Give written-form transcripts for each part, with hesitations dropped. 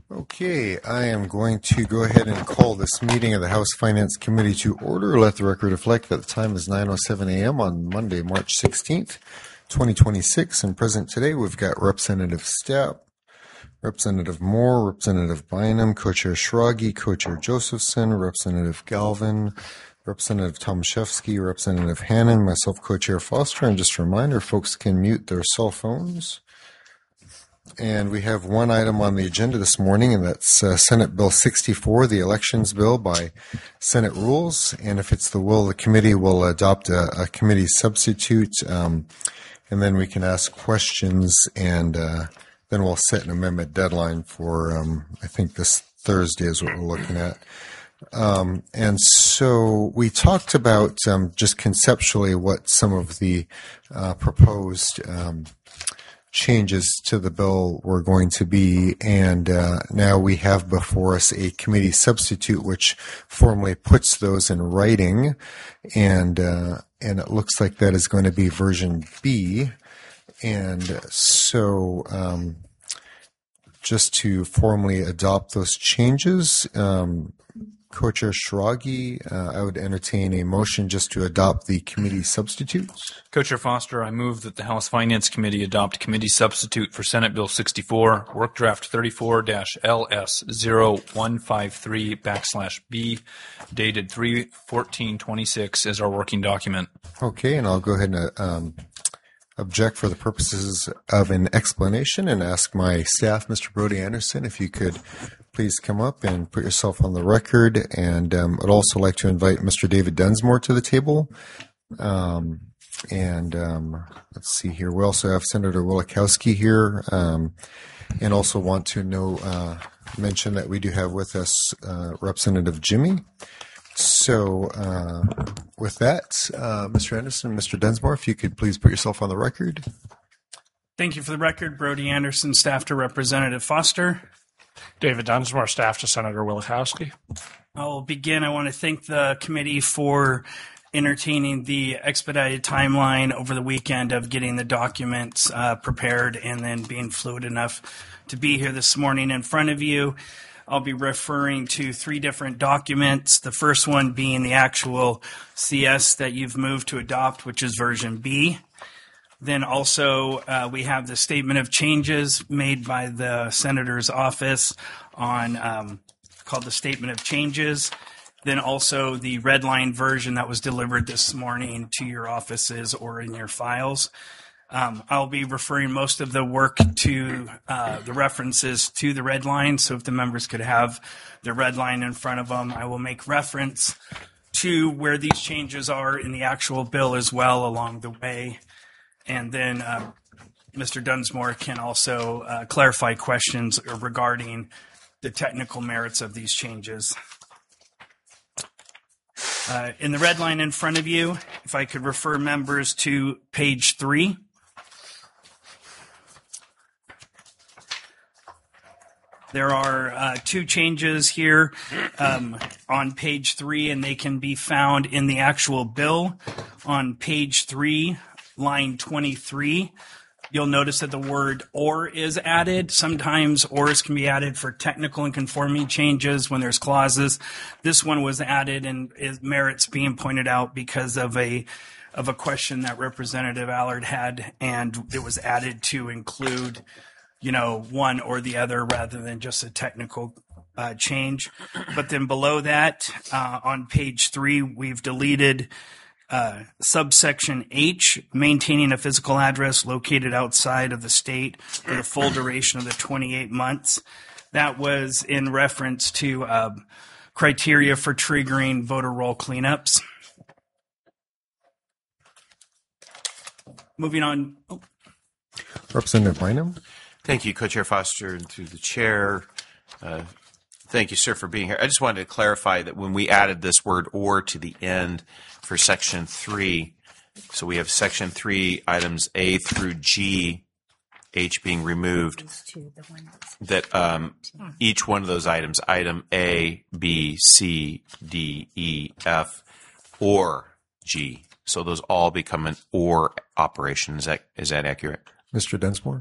Okay, I am going to go ahead and call this meeting of the House Finance Committee to order. Let the record reflect that the time is 9:07 a.m. on Monday, March 16th, 2026. And present today, we've got Representative Stepp, Representative Moore, Representative Bynum, Co-Chair Schrage, Co-Chair Josephson, Representative Galvin, Representative Tomaszewski, Representative Hannan, myself, Co-Chair Foster. And just a reminder, folks can mute their cell phones. And we have one item on the agenda this morning, and that's Senate Bill 64, the Elections Bill by Senate Rules. And if it's the will of the committee, we'll adopt a committee substitute, and then we can ask questions, and then we'll set an amendment deadline for, I think this Thursday is what we're looking at. And so we talked about just conceptually what some of the proposed changes to the bill were going to be, and now we have before us a committee substitute which formally puts those in writing, and it looks like that is going to be version B. And so just to formally adopt those changes, Co-Chair Schrage, I would entertain a motion just to adopt the committee substitutes. Co-Chair Foster, I move that the House Finance Committee adopt committee substitute for Senate Bill 64, Work Draft 34-LS0153/B, dated 3/14/26 as our working document. Okay, and I'll go ahead and object for the purposes of an explanation and ask my staff, Mr. Brody Anderson, if you could please come up and put yourself on the record. And I'd also like to invite Mr. David Dunsmore to the table. Let's see here. We also have Senator Wielechowski here, and also want to mention that we do have with us Representative Jimmy. So with that, Mr. Anderson, Mr. Dunsmore, if you could please put yourself on the record. Thank you for the record. Brody Anderson, staff to Representative Foster. David Dunsmore, staff to Senator Wielechowski. I'll begin. I want to thank the committee for entertaining the expedited timeline over the weekend of getting the documents prepared and then being fluid enough to be here this morning in front of you. I'll be referring to three different documents, the first one being the actual CS that you've moved to adopt, which is version B. Then also we have the statement of changes made by the Senator's office on called the Statement of Changes. Then also the red line version that was delivered this morning to your offices or in your files. I'll be referring most of the work to the references to the red line. So if the members could have the red line in front of them, I will make reference to where these changes are in the actual bill as well along the way. And then Mr. Dunsmore can also clarify questions regarding the technical merits of these changes. In the red line in front of you, if I could refer members to page 3. There are two changes here on page 3, and they can be found in the actual bill. On page 3, line 23, you'll notice that the word "or" is added. Sometimes "ors" can be added for technical and conforming changes when there's clauses. This one was added and it merits being pointed out because of a question that Representative Allard had, and it was added to include, one or the other rather than just a technical change. But then below that, on page 3, we've deleted subsection H, maintaining a physical address located outside of the state for the full duration of the 28 months. That was in reference to criteria for triggering voter roll cleanups. Moving on. Representative Bynum. Thank you, Co-Chair Foster, and through the chair. Thank you, sir, for being here. I just wanted to clarify that when we added this word "or" to the end for Section 3, so we have Section 3, items A through G, H being removed, that each one of those items, item A, B, C, D, E, F, or G. So those all become an "or" operation. Is that accurate? Mr. Dunsmore?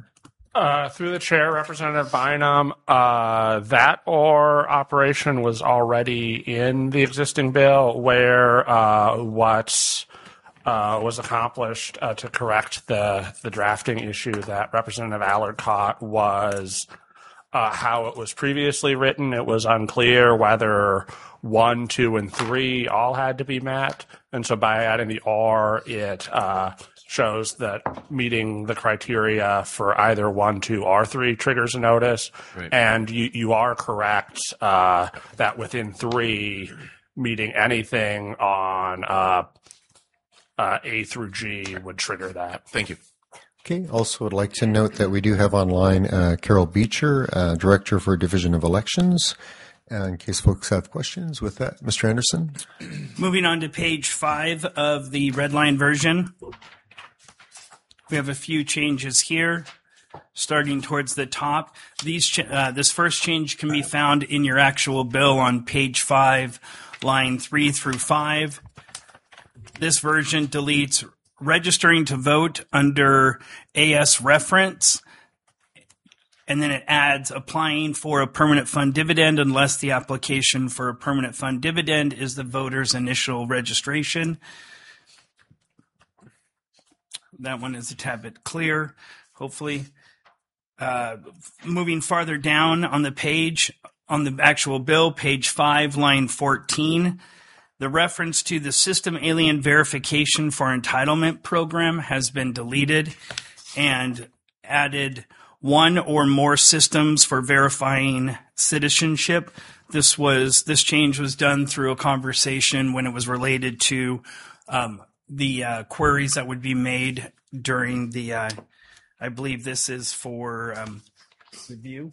Through the chair, Representative Bynum, that OR operation was already in the existing bill where what was accomplished to correct the drafting issue that Representative Allard caught was how it was previously written. It was unclear whether 1, 2, and 3 all had to be met. And so by adding the OR, it shows that meeting the criteria for either 1, 2, or 3 triggers a notice. Right. And you are correct that within 3, meeting anything on A through G would trigger that. Thank you. Okay. Also, would like to note that we do have online Carol Beecher, Director for Division of Elections, in case folks have questions. With that, Mr. Anderson. Moving on to page 5 of the red line version. We have a few changes here, starting towards the top. This first change can be found in your actual bill on page 5, line 3 through 5. This version deletes registering to vote under AS reference, and then it adds applying for a permanent fund dividend unless the application for a permanent fund dividend is the voter's initial registration. That one is a tad bit clear, hopefully. Moving farther down on the page, on the actual bill, page 5, line 14, the reference to the System Alien Verification for Entitlement program has been deleted and added 1 or more systems for verifying citizenship. This change was done through a conversation when it was related to the queries that would be made during the, I believe this is for review.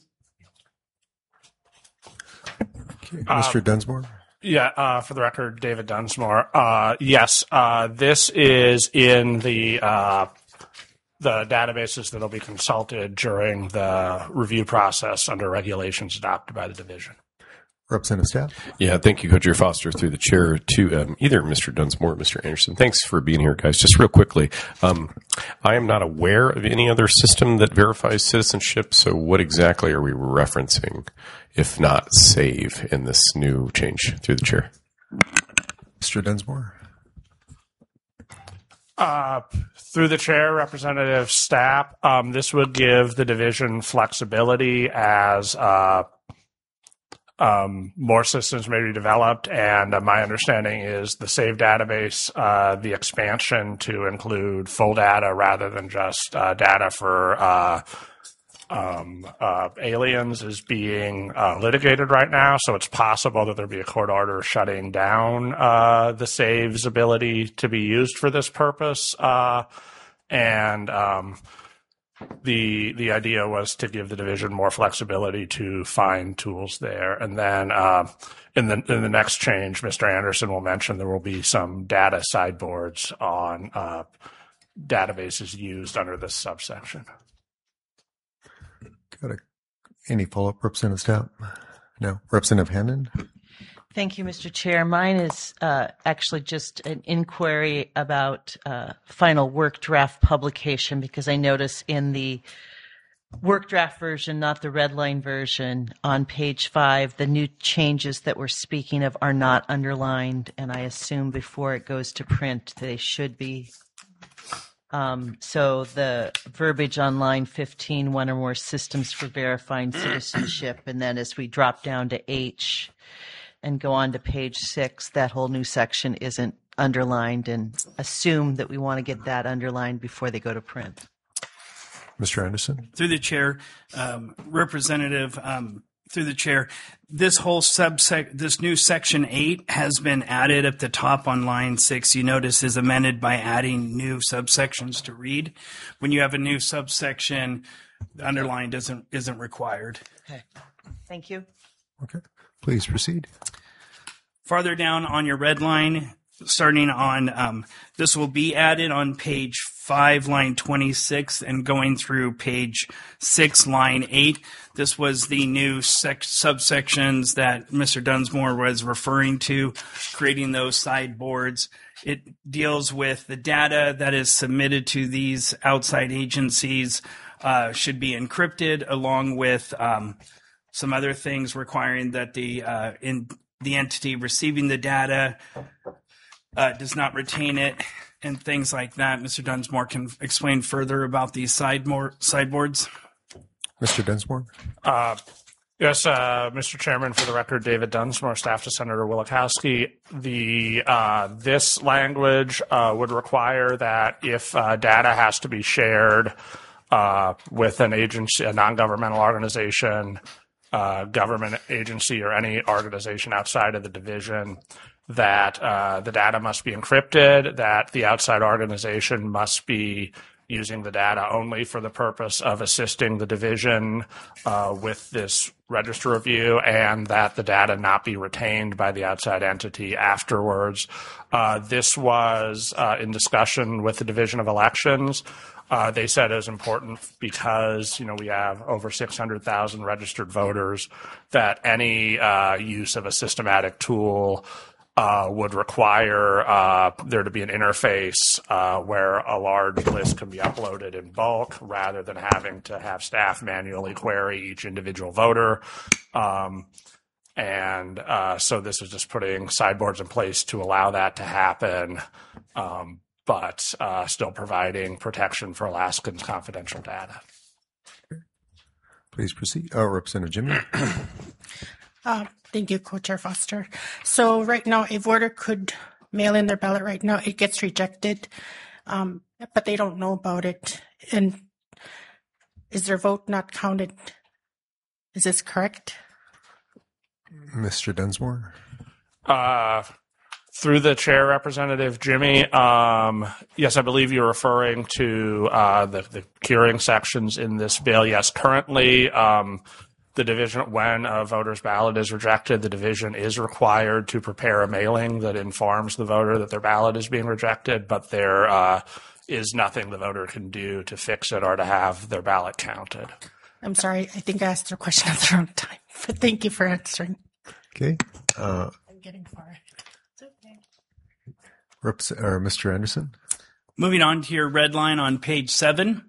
Okay. Mr. Dunsmore. Yeah, for the record, David Dunsmore. Yes, this is in the databases that will be consulted during the review process under regulations adopted by the division. Representative Staff. Yeah, thank you, Co-Chair Foster, through the chair to either Mr. Dunsmore or Mr. Anderson. Thanks for being here, guys. Just real quickly, I am not aware of any other system that verifies citizenship, so what exactly are we referencing, if not SAVE, in this new change through the chair? Mr. Dunsmore. Through the chair, Representative Stapp, this would give the division flexibility as more systems may be developed, and my understanding is the SAVE database, the expansion to include full data rather than just data for aliens is being litigated right now, so it's possible that there'll be a court order shutting down the SAVE's ability to be used for this purpose, and the idea was to give the division more flexibility to find tools there. And then in the next change, Mr. Anderson will mention there will be some data sideboards on databases used under this subsection. Any follow-up, Representative Stapp? No. Representative Hannon? Thank you, Mr. Chair. Mine is actually just an inquiry about final work draft publication, because I notice in the work draft version, not the red line version, on page 5, the new changes that we're speaking of are not underlined, and I assume before it goes to print they should be. So the verbiage on line 15, 1 or more systems for verifying citizenship, and then as we drop down to H and go on to page 6, that whole new section isn't underlined, and assume that we want to get that underlined before they go to print. Mr. Anderson? Through the chair, Representative, through the chair, this whole this new section 8 has been added at the top on line 6. You notice is amended by adding new subsections to read. When you have a new subsection, the underline isn't required. Okay. Thank you. Okay. Please proceed. Farther down on your red line, starting on, this will be added on page 5, line 26, and going through page 6, line 8. This was the new subsections that Mr. Dunsmore was referring to, creating those sideboards. It deals with the data that is submitted to these outside agencies should be encrypted, along with some other things requiring that the entity receiving the data does not retain it, and things like that. Mr. Dunsmore can explain further about these sideboards. Mr. Dunsmore? Yes, Mr. Chairman, for the record, David Dunsmore, staff to Senator Wielechowski. This language would require that if data has to be shared with an agency, a non-governmental organization, government agency, or any organization outside of the division, that the data must be encrypted, that the outside organization must be using the data only for the purpose of assisting the division with this register review, and that the data not be retained by the outside entity afterwards. This was in discussion with the Division of Elections. They said it was important because, we have over 600,000 registered voters, that any use of a systematic tool would require there to be an interface where a large list can be uploaded in bulk rather than having to have staff manually query each individual voter. So this is just putting sideboards in place to allow that to happen, but still providing protection for Alaskans' confidential data. Please proceed. Representative Jimmy? Thank you, Co-Chair Foster. So right now, a voter could mail in their ballot right now. It gets rejected, but they don't know about it. And is their vote not counted? Is this correct? Mr. Dunsmore? Through the chair, Representative Jimmy, yes, I believe you're referring to the curing sections in this bill. Yes, currently, the division, when a voter's ballot is rejected, the division is required to prepare a mailing that informs the voter that their ballot is being rejected, but there is nothing the voter can do to fix it or to have their ballot counted. I'm sorry. I think I asked the question at the wrong time, but thank you for answering. Okay. I'm getting far. It's okay. Mr. Anderson? Moving on to your red line on page 7.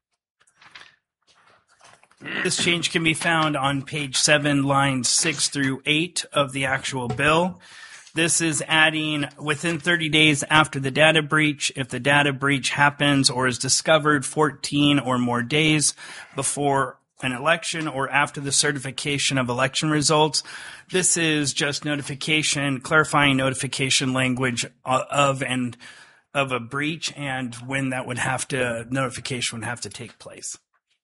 This change can be found on page 7, lines 6 through 8 of the actual bill. This is adding within 30 days after the data breach. If the data breach happens or is discovered 14 or more days before an election or after the certification of election results. This is just notification, clarifying notification language of a breach and when that would have to, notification would have to take place.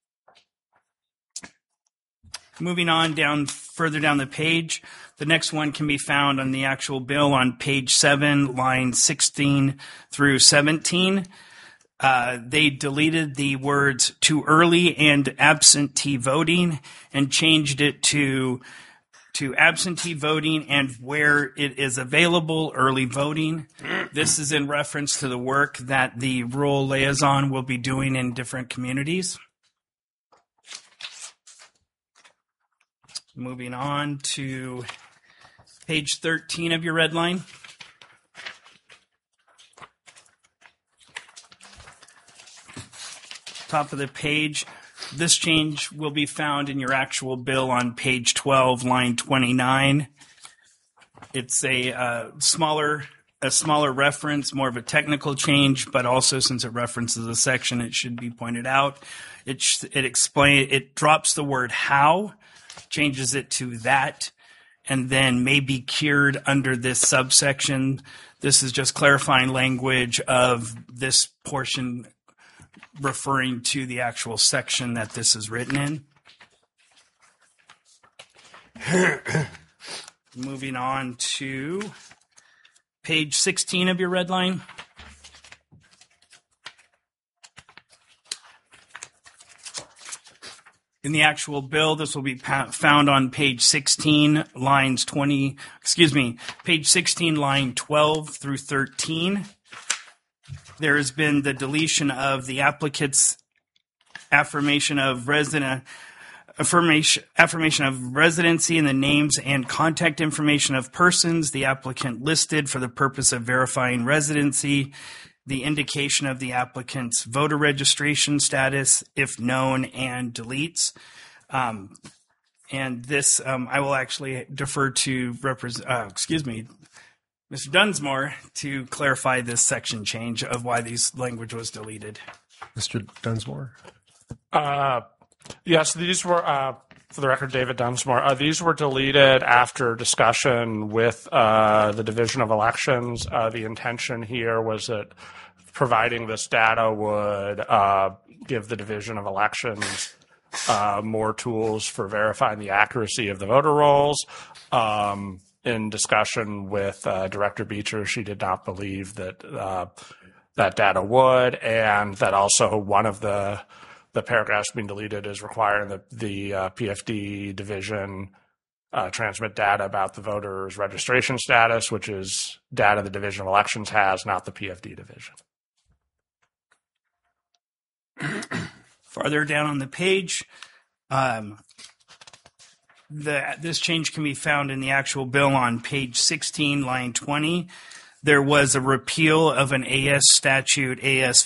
Moving on further down the page, the next one can be found on the actual bill on page 7, lines 16 through 17. They deleted the words too early and absentee voting and changed it to absentee voting and where it is available, early voting. This is in reference to the work that the rural liaison will be doing in different communities. Moving on to page 13 of your red line. Top of the page. This change will be found in your actual bill on page 12, line 29. It's a smaller reference, more of a technical change, but also since it references a section, it should be pointed out. It drops the word how, changes it to that, and then may be cured under this subsection. This is just clarifying language of this portion referring to the actual section that this is written in. Moving on to page 16 of your red line. In the actual bill, this will be found on page 16, page 16, line 12 through 13. There has been the deletion of the applicant's affirmation of residency and the names and contact information of persons the applicant listed for the purpose of verifying residency. the indication of the applicant's voter registration status, if known, and deletes. And this, I will actually defer to Mr. Dunsmore to clarify this section change of why this language was deleted. Mr. Dunsmore? Yes, these were, for the record, David Dunsmore. These were deleted after discussion with the Division of Elections. The intention here was that providing this data would give the Division of Elections more tools for verifying the accuracy of the voter rolls. In discussion with Director Beecher, she did not believe that that data would, and that also one of the paragraphs being deleted is requiring the PFD division transmit data about the voter's registration status, which is data the Division of Elections has, not the PFD division. Farther down on the page, this change can be found in the actual bill on page 16, line 20. There was a repeal of an AS statute, AS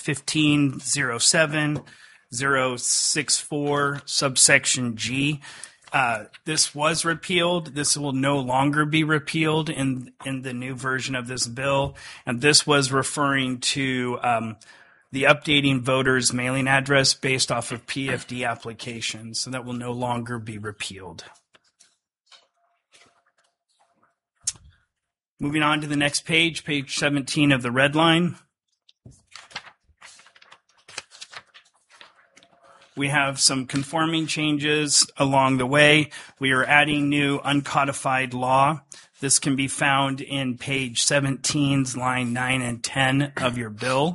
1507-064, subsection G. This was repealed. This will no longer be repealed in the new version of this bill. And this was referring to the updating voters' mailing address based off of PFD applications. So that will no longer be repealed. Moving on to the next page, page 17 of the red line. We have some conforming changes along the way. We are adding new uncodified law. This can be found in page 17's line 9 and 10 of your bill.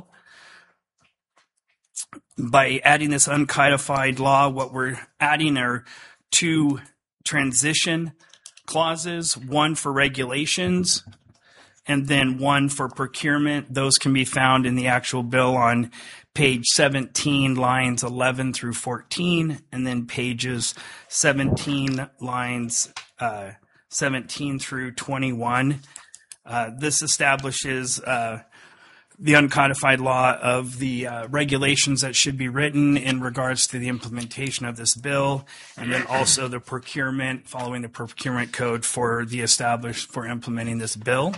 By adding this uncodified law, what we're adding are two transition clauses, one for regulations and then one for procurement. Those can be found in the actual bill on page 17, lines 11 through 14, and then pages 17, lines 17 through 21. This establishes the uncodified law of the regulations that should be written in regards to the implementation of this bill, and then also the procurement, following the procurement code for implementing this bill.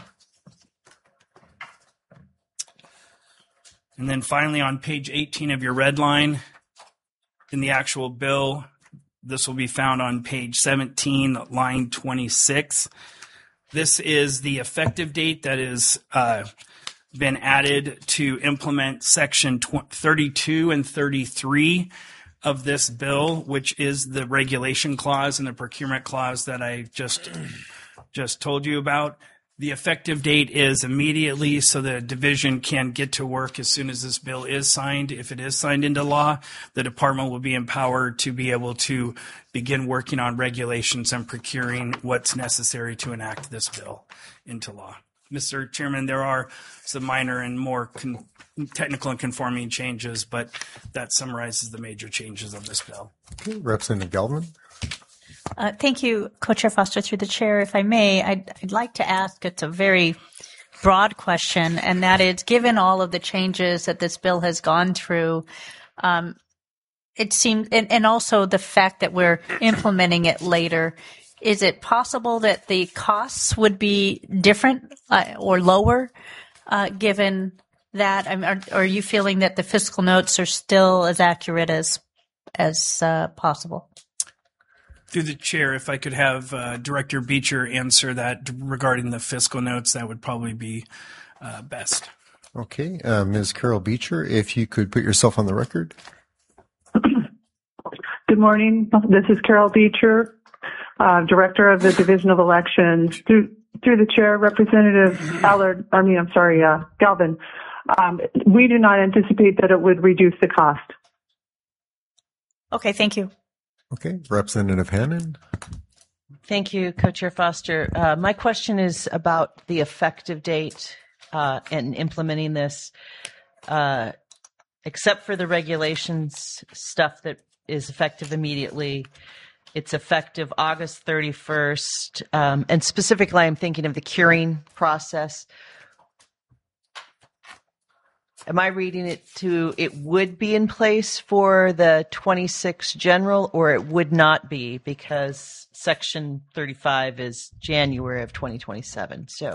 And then finally on page 18 of your red line, in the actual bill, this will be found on page 17, line 26. This is the effective date that is been added to implement section 32 and 33 of this bill, which is the regulation clause and the procurement clause that I just told you about. The effective date is immediately, so the division can get to work as soon as this bill is signed. If it is signed into law, the department will be empowered to be able to begin working on regulations and procuring what's necessary to enact this bill into law. Mr. Chairman, there are some minor and more technical and conforming changes, but that summarizes the major changes of this bill. Okay, Representative Galvin. Thank you, Co-Chair Foster. Through the chair, if I may, I'd like to ask, it's a very broad question, and that is, given all of the changes that this bill has gone through, it seems, and also the fact that we're implementing it later, is it possible that the costs would be different or lower, given that? Are you feeling that the fiscal notes are still as accurate as possible? Through the chair, if I could have Director Beecher answer that regarding the fiscal notes, that would probably be best. Okay, Ms. Carol Beecher, if you could put yourself on the record. Good morning. This is Carol Beecher, Director of the Division of Elections. Through the chair, Representative Galvin, we do not anticipate that it would reduce the cost. Okay, thank you. Okay, Representative Hannan. Thank you, Co-Chair Foster. My question is about the effective date and implementing this. Except for the regulations stuff that is effective immediately, it's effective August 31st. And specifically, I'm thinking of the curing process. am I reading it to it would be in place for the 26 general, or it would not be because Section 35 is January of 2027? So,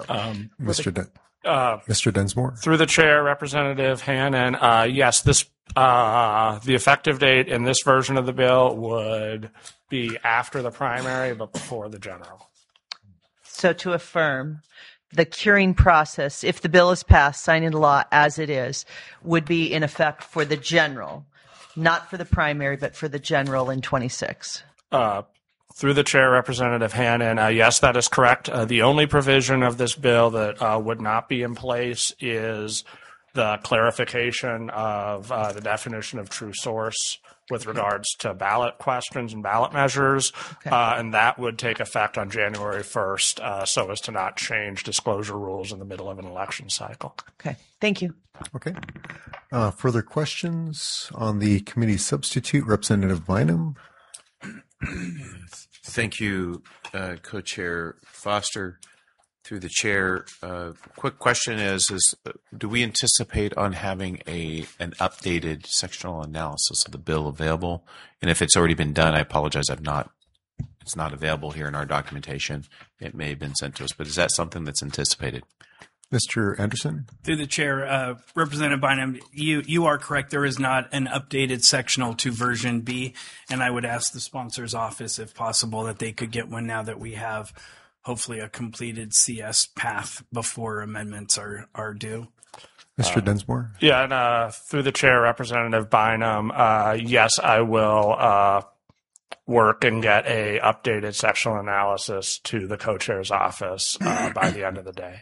Mr. Densmore? Through the chair, Representative Hannan, yes, this the effective date in this version of the bill would be after the primary but before the general. So to affirm, the curing process, if the bill is passed, signed into law as it is, would be in effect for the general, not for the primary, but for the general in 26. Through the chair, Representative Hannan, yes, that is correct. The only provision of this bill that would not be in place is the clarification of the definition of true source with regards to ballot questions and ballot measures, and that would take effect on January 1st so as to not change disclosure rules in the middle of an election cycle. Okay, thank you. Okay. Further questions on the committee substitute? Representative Bynum? Thank you, Co-Chair Foster. Through the chair, quick question is do we anticipate on having an updated sectional analysis of the bill available? And if it's already been done, I apologize, it's not available here in our documentation. It may have been sent to us, but is that something that's anticipated? Mr. Anderson? Through the chair, Representative Bynum, you are correct. There is not an updated sectional to version B, and I would ask the sponsor's office, if possible, that they could get one now that we have hopefully a completed CS path before amendments are due. Mr. Densmore? Yeah, and through the chair, Representative Bynum, yes, I will work and get a updated sectional analysis to the co-chair's office by the end of the day.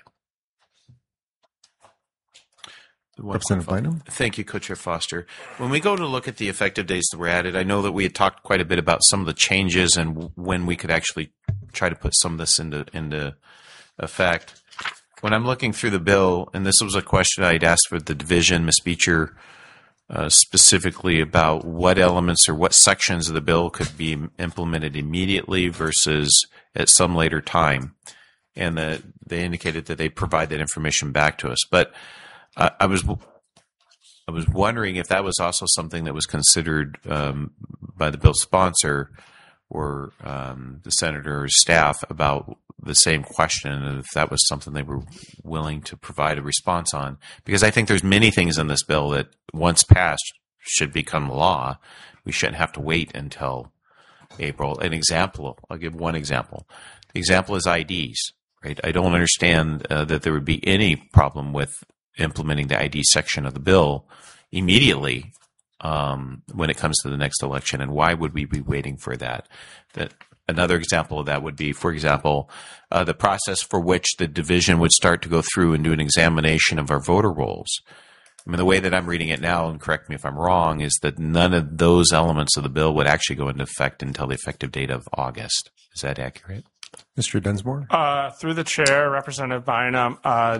Representative Bynum? Thank you, Co-Chair Foster. When we go to look at the effective dates that were added, I know that we had talked quite a bit about some of the changes and when we could actually try to put some of this into effect. When I'm looking through the bill, and this was a question I'd asked for the division, Ms. Beecher, specifically about what elements or what sections of the bill could be implemented immediately versus at some later time. And they indicated that they'd provide that information back to us. But I was wondering if that was also something that was considered by the bill sponsor or the senator or staff about the same question, and if that was something they were willing to provide a response on. Because I think there's many things in this bill that once passed should become law. We shouldn't have to wait until April. I'll give one example. The example is IDs, right? I don't understand that there would be any problem with implementing the ID section of the bill immediately when it comes to the next election, and why would we be waiting for that? Another example of that would be, for example, the process for which the division would start to go through and do an examination of our voter rolls. I mean, the way that I'm reading it now, and correct me if I'm wrong, is that none of those elements of the bill would actually go into effect until the effective date of August. Is that accurate? Mr. Densmore? Through the chair, Representative Bynum,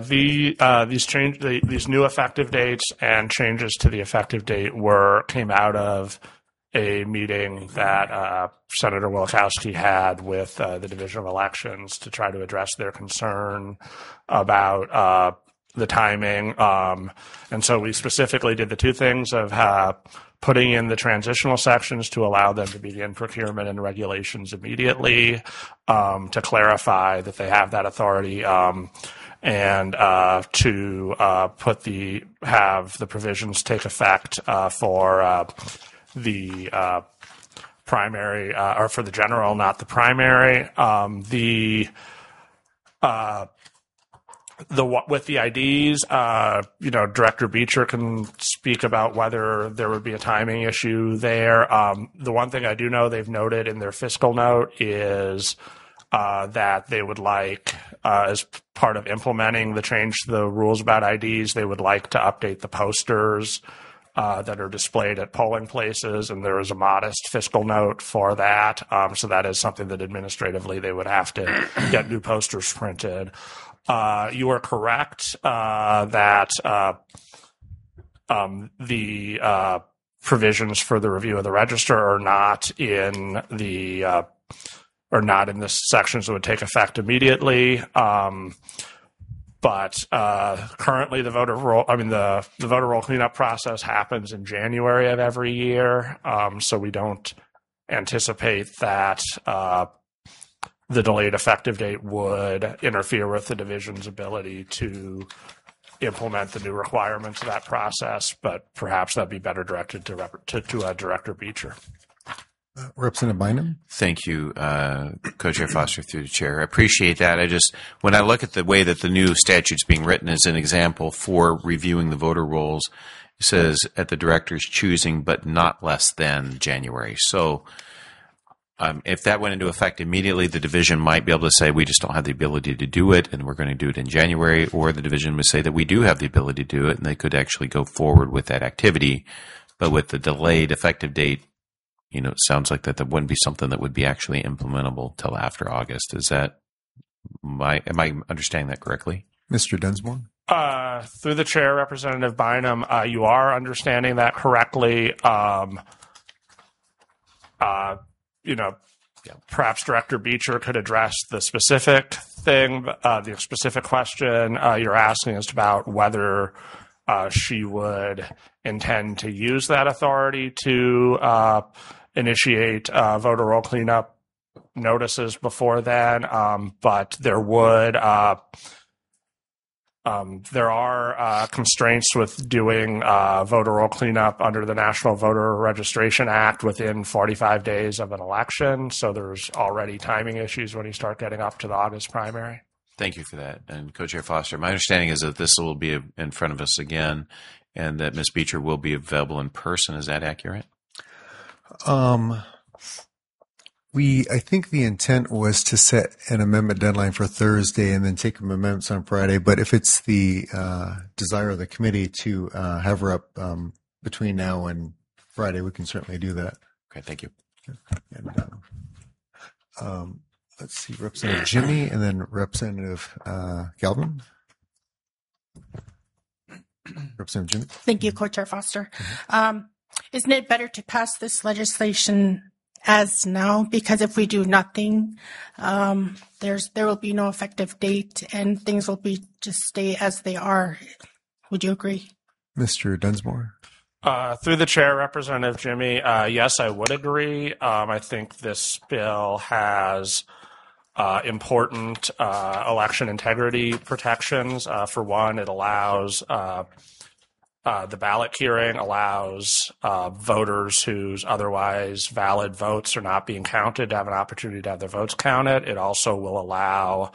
these new effective dates and changes to the effective date came out of a meeting that Senator Wielkowski had with the Division of Elections to try to address their concern about the timing. And so we specifically did the two things of putting in the transitional sections to allow them to begin procurement and regulations immediately, to clarify that they have that authority, and to have the provisions take effect for the primary, or for the general, not the primary. With the IDs, Director Beecher can speak about whether there would be a timing issue there. The one thing I do know they've noted in their fiscal note is that they would like, as part of implementing the change to the rules about IDs, they would like to update the posters that are displayed at polling places, and there is a modest fiscal note for that. So that is something that administratively they would have to get new posters printed. You are correct that the provisions for the review of the register are not in the sections that would take effect immediately. But currently, the voter roll cleanup process happens in January of every year. So we don't anticipate that the delayed effective date would interfere with the division's ability to implement the new requirements of that process. But perhaps that'd be better directed to Director Beecher. Representative Bynum? Thank you, Co-Chair Foster, through the chair. I appreciate that. When I look at the way that the new statute's being written as an example for reviewing the voter rolls, it says at the director's choosing, but not less than January. So if that went into effect immediately, the division might be able to say, we just don't have the ability to do it, and we're going to do it in January, or the division would say that we do have the ability to do it, and they could actually go forward with that activity. But with the delayed effective date, it sounds like that wouldn't be something that would be actually implementable till after August. Am I understanding that correctly? Mr. Dunsmore? Through the chair, Representative Bynum, you are understanding that correctly. Perhaps Director Beecher could address the specific thing, the specific question you're asking is about whether she would intend to use that authority to initiate voter roll cleanup notices before then, but there are constraints with doing voter roll cleanup under the National Voter Registration Act within 45 days of an election, so there's already timing issues when you start getting up to the August primary. Thank you for that. And Co-Chair Foster, my understanding is that this will be in front of us again and that Ms. Beecher will be available in person. Is that accurate? I think the intent was to set an amendment deadline for Thursday and then take amendments on Friday. But if it's the desire of the committee to have her up between now and Friday, we can certainly do that. Okay, thank you. And, let's see, Representative Jimmy and then Representative Galvin. Representative Jimmy. Thank you, Co-Chair Foster. Isn't it better to pass this legislation as now? Because if we do nothing, there will be no effective date and things will just stay as they are. Would you agree? Mr. Dunsmore. Through the chair, Representative Jimmy, yes, I would agree. I think this bill has important election integrity protections. For one, it allows the ballot curing allows voters whose otherwise valid votes are not being counted to have an opportunity to have their votes counted. It also will allow,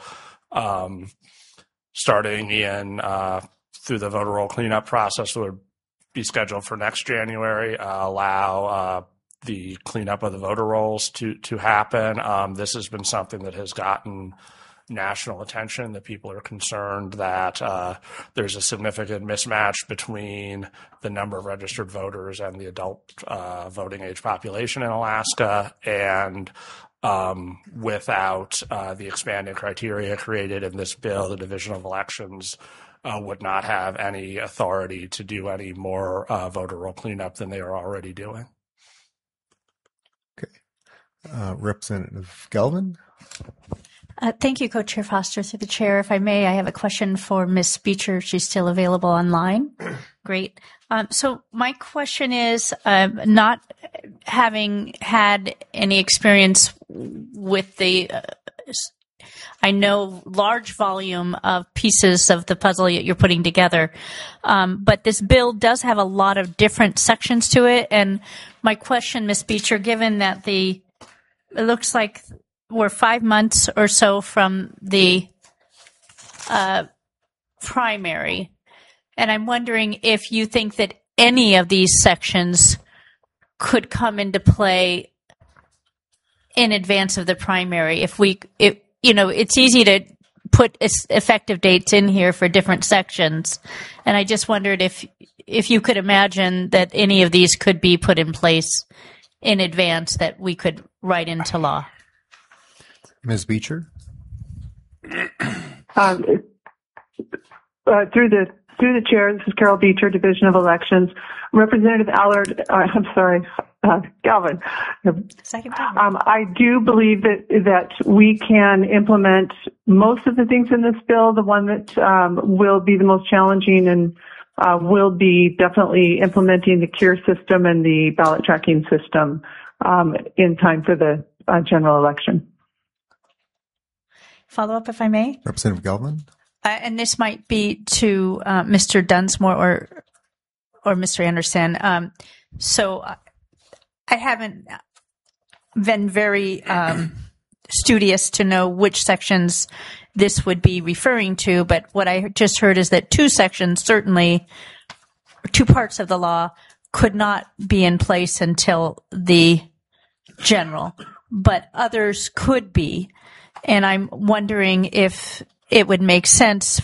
starting in through the voter roll cleanup process that would be scheduled for next January, allow the cleanup of the voter rolls to happen. This has been something that has gotten national attention, that people are concerned that there's a significant mismatch between the number of registered voters and the adult voting age population in Alaska, and without the expanded criteria created in this bill, the Division of Elections would not have any authority to do any more voter roll cleanup than they are already doing. Okay. Representative Galvin. Thank you, Co-Chair Foster. Through the chair, if I may, I have a question for Ms. Beecher, if she's still available online. Great. So my question is, not having had any experience with the, I know, large volume of pieces of the puzzle that you're putting together, but this bill does have a lot of different sections to it. And my question, Ms. Beecher, given that it looks like we're 5 months or so from the primary, and I'm wondering if you think that any of these sections could come into play in advance of the primary. It's easy to put effective dates in here for different sections, and I just wondered if you could imagine that any of these could be put in place in advance that we could write into law. Ms. Beecher. Through the chair, this is Carol Beecher, Division of Elections. Representative Allard, Galvin. Second time. I do believe that we can implement most of the things in this bill. The one that will be the most challenging and will be definitely implementing the CURE system and the ballot tracking system in time for the general election. Follow up, if I may. Representative Galvin? And this might be to Mr. Dunsmore or Mr. Anderson. So I haven't been very studious to know which sections this would be referring to, but what I just heard is that two sections, certainly, two parts of the law could not be in place until the general, but others could be. And I'm wondering if it would make sense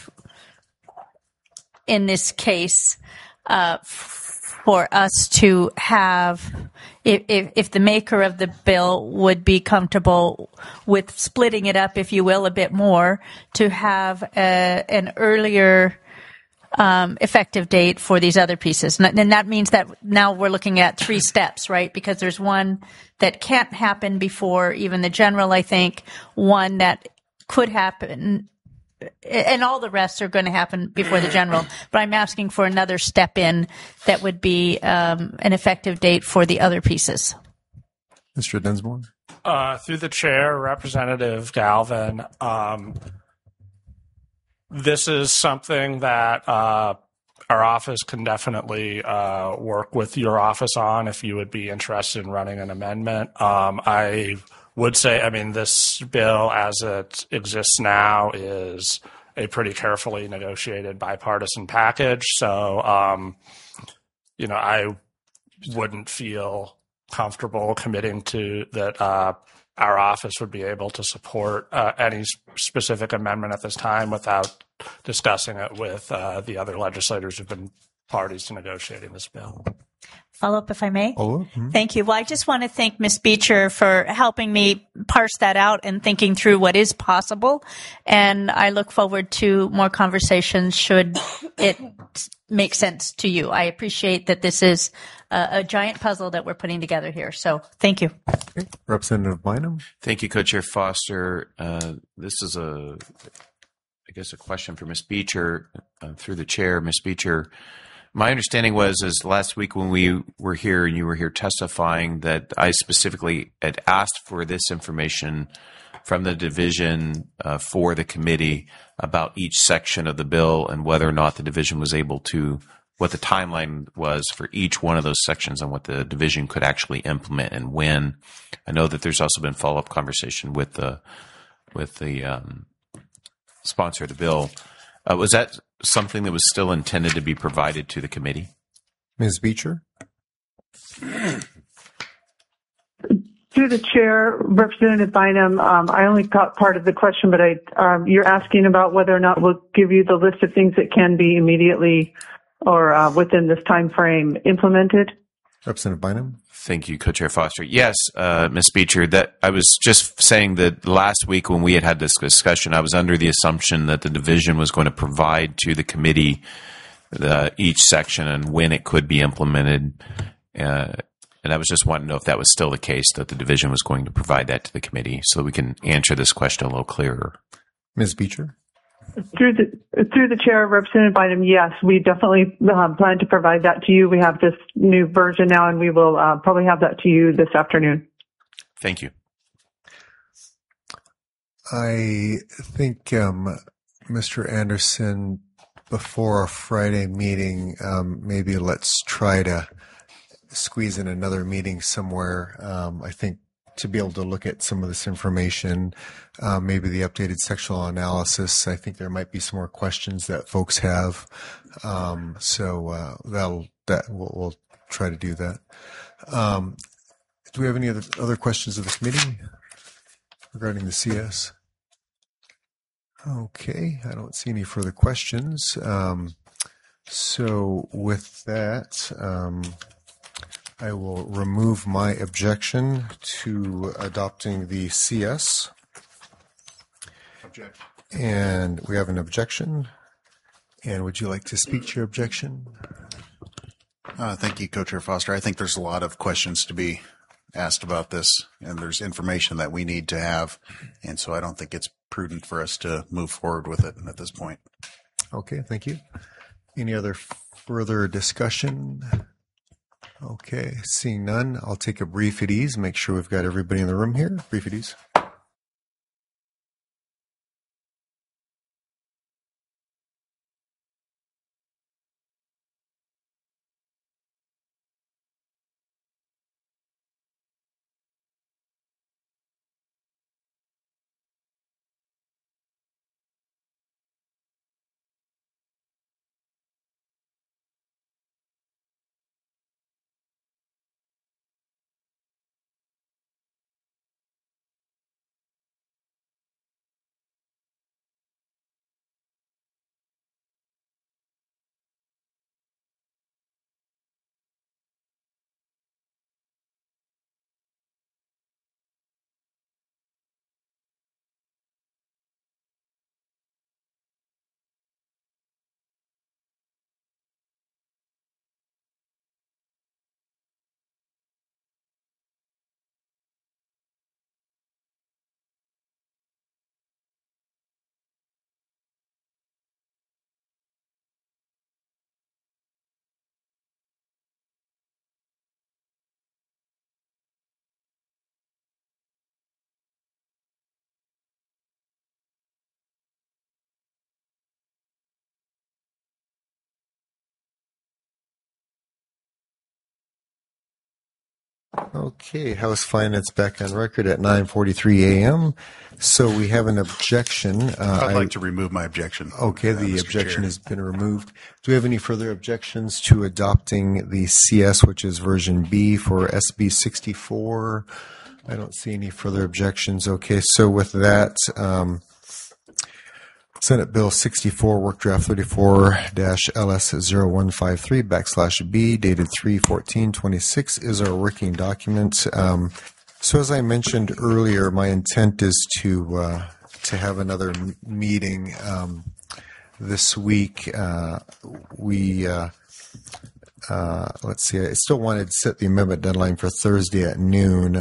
in this case for us to have, if the maker of the bill would be comfortable with splitting it up, if you will, a bit more, to have an earlier effective date for these other pieces. And that means that now we're looking at 3 steps, right? Because there's one that can't happen before even the general, I think, one that could happen, and all the rest are going to happen before the general. But I'm asking for another step in that would be an effective date for the other pieces. Mr. Dunsmore? Through the chair, Representative Galvin, this is something that our office can definitely work with your office on if you would be interested in running an amendment. I would say, I mean, this bill as it exists now is a pretty carefully negotiated bipartisan package. So, I wouldn't feel comfortable committing to that our office would be able to support any specific amendment at this time without discussing it with the other legislators who've been parties to negotiating this bill. Follow up, if I may. Mm-hmm. Thank you. Well, I just want to thank Ms. Beecher for helping me parse that out and thinking through what is possible. And I look forward to more conversations should it make sense to you. I appreciate that this is a giant puzzle that we're putting together here. So thank you. Okay. Representative Bynum? Thank you, Co-Chair Foster. This is a question for Ms. Beecher through the chair. Ms. Beecher, my understanding was last week when we were here and you were here testifying that I specifically had asked for this information from the division for the committee about each section of the bill and whether or not the division was able to, what the timeline was for each one of those sections and what the division could actually implement and when. I know that there's also been follow-up conversation with the sponsor of the bill. Was that something that was still intended to be provided to the committee? Ms. Beecher? Through the chair, Representative Bynum, I only got part of the question, but you're asking about whether or not we'll give you the list of things that can be immediately or within this time frame implemented. Representative Bynum? Thank you, Co-Chair Foster. Yes, Ms. Beecher, that I was just saying that last week when we had this discussion, I was under the assumption that the division was going to provide to the committee each section and when it could be implemented. And I was just wanting to know if that was still the case, that the division was going to provide that to the committee so that we can answer this question a little clearer. Ms. Beecher? Through the chair, Representative Bynum, yes, we definitely plan to provide that to you. We have this new version now, and we will probably have that to you this afternoon. Thank you. I think, Mr. Anderson, before our Friday meeting, maybe let's try to squeeze in another meeting somewhere. I think to be able to look at some of this information, maybe the updated sectional analysis. I think there might be some more questions that folks have. So we'll try to do that. Do we have any other questions of this meeting regarding the CS? Okay, I don't see any further questions. So with that, I will remove my objection to adopting the CS. Object. And we have an objection. And would you like to speak to your objection? Thank you, Co-Chair Foster. I think there's a lot of questions to be asked about this, and there's information that we need to have, and so I don't think it's prudent for us to move forward with it at this point. Okay, thank you. Any other further discussion? Okay, seeing none, I'll take a brief at ease, make sure we've got everybody in the room here. Brief at ease. Okay, House Finance back on record at 9:43 a.m. So we have an objection. I'd like to remove my objection. Okay, the Mr. objection Chair. has been removed. Do we have any further objections to adopting the CS, which is version B for SB 64? I don't see any further objections. Okay, so with that, Senate Bill 64, Work Draft 34-LS0153/B, dated 3/14/26, is our working document. So as I mentioned earlier, my intent is to have another meeting this week. Let's see, I still wanted to set the amendment deadline for Thursday at noon.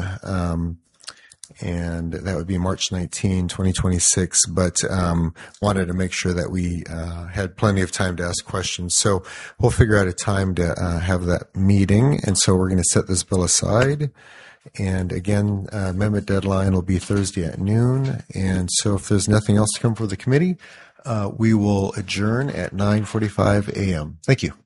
And that would be March 19, 2026, but wanted to make sure that we had plenty of time to ask questions. So we'll figure out a time to have that meeting, and so we're going to set this bill aside. And again, amendment deadline will be Thursday at noon, and so if there's nothing else to come for the committee, we will adjourn at 9:45 a.m. Thank you.